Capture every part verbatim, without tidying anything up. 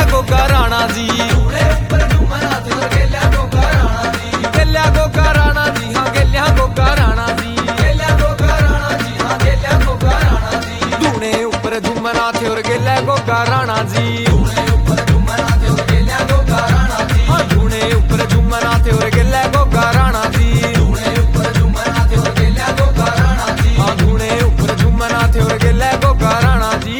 गोगा राणा जी। धूने ऊपर झूमर हाथ और गेल्या गोगा राणा जी। गेल्या गोगा राणा जी, हाँ गेल्या गोगा राणा जी। गेल्या गोगा राणा जी, हाँ गेल्या गोगा राणा जी। धूने ऊपर झूमर हाथ और गेल्या गोगा राणा जी। धूने ऊपर झूमर हाथ और गेल्या गोगा राणा जी। हाँ धूने ऊपर झूमर हाथ और गेल्या गोगा राणा जी। धूने ऊपर झूमर हाथ और गेल्या गोगा राणा जी। हाँ धूने ऊपर झूमर हाथ और गेल्या गोगा राणा जी।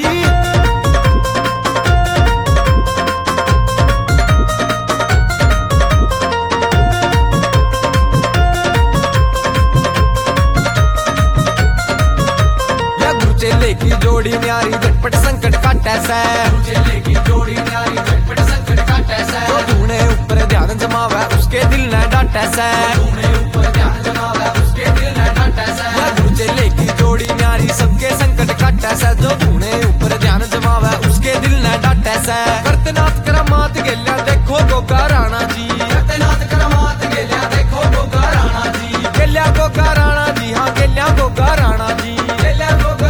चेले की जोड़ी न्यारी झटपट संकट काटे से। चेले की जोड़ी न्यारी झटपट संकट काटे से। जो धूने ऊपर ध्यान जमावे उसके दिल न डांटे से। धूने ऊपर ध्यान जमावे उसके दिल न डांटे से। चेले की जोड़ी न्यारी सबके संकट काटे से। जो धूने ऊपर ध्यान जमावे उसके दिल न डांटे से। करतनाथ करामात गेल्या देखो गोगा राणा जी। करतनाथ करामात गेल्या देखो गोगा राणा जी। गेल्या गोगा राणा जी, हाँ गेल्या गोगा राणा जी। गेल्या गोगा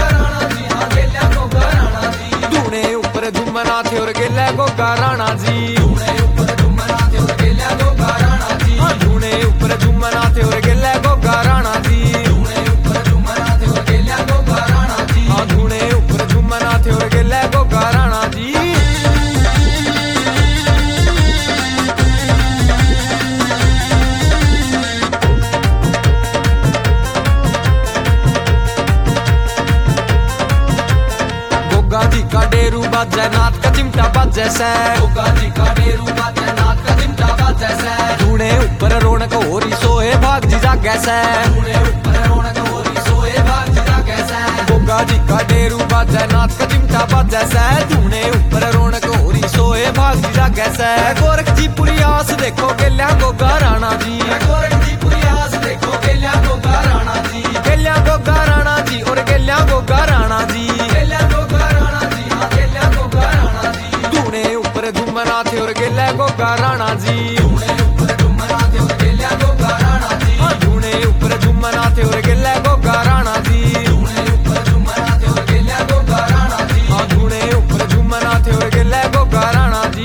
और गेल्या गोगा राणा जी। धूने ऊपर झूमर हाथ और गेल्या गोगा राणा जी। हाँ धूने ऊपर झूमर हाथ और गेल्या गोगा राणा जी। धूने ऊपर झूमर हाथ और गेल्या गोगा राणा जी। हाँ धूने ऊपर झूमर हाथ और गेल्या गोगा राणा जी। गोगा जी का डेरू बाजे नाथ का चिमटा बाजे से। गोगा जी का डेरू बाजे नाथ का चिमटा बाजे से। धूने ऊपर रौनक होरी सोए भाग जी जागे से। धूने ऊपर रौनक होरी सोए भाग जी जागे से। गोगा जी का डेरू बाजे नाथ का चिमटा बाजे से। धूने ऊपर रौनक होरी सोए भाग जी जागे से। गोरख जी पूरी आस देखो गेल्या गोगा राणा जी। गोरख जी पूरी आस देखो गेल्या गोगा राणा जी। गेल्या गोगा राणा जी और गेल्या गोगा राणा जी। गेल्या गोगा राणा जी, हाँ गेल्या गोगा राणा जी। धूने ऊपर झूमर हाथ और गेल्या गोगा राणा जी। धूने ऊपर झूमर हाथ और गेल्या गोगा राणा जी। हाँ धूने ऊपर झूमर हाथ और गेल्या गोगा राणा जी। धूने ऊपर झूमर हाथ और गेल्या गोगा राणा जी। हाँ धूने ऊपर झूमर हाथ और गेल्या गोगा राणा जी।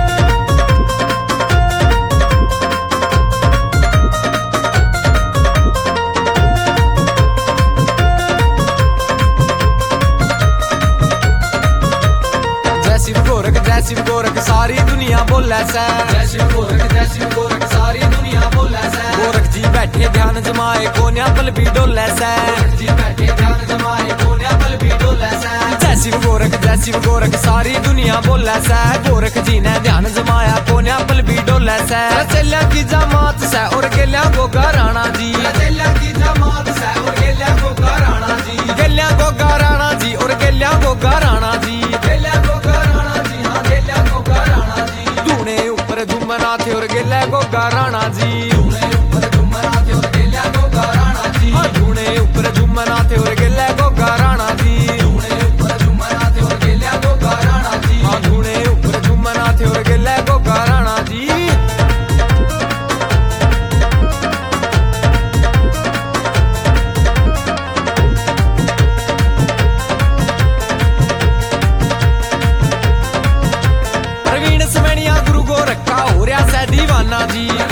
शिव गोरख जय शिव गोरख सारी दुनिया बोले से। जय शिव गोरख जय शिव गोरख सारी दुनिया बोले से। गोरख जी बैठे ध्यान जमाए कोन्या पल भी डोले से। गोरख जी बैठे ध्यान जमाए कोन्या पल भी डोले से। जय शिव गोरख जय शिव गोरख सारी दुनिया बोले से। गोरख जी ने ध्यान जमाया कोन्या पल भी डोले से। चेल्या की जमात से और गेल्या गोगा राणा जी। चेल्या की जमात से और गेल्या गोगा राणा जी। गेल्या गोगा राणा जी और गेल्या गोगा राणा जी। गेल्या गोगा राणा जी, हाँ गेल्या गोगा राणा जी। धूने ऊपर झूमर हाथ और गेल्या गोगा राणा जी। धूने ऊपर झूमर हाथ और गेल्या गोगा राणा जी। हाँ धूने ऊपर झूमर हाथ और गेल्या गोगा राणा जी। धूने ऊपर झूमर हाथ और गेल्या गोगा राणा जी। हाँ धूने ऊपर झूमर हाथ और गेल्या गोगा राणा जी। प्रवीण समेणिया गुरु गोरख का हो रहा से दीवाना जी।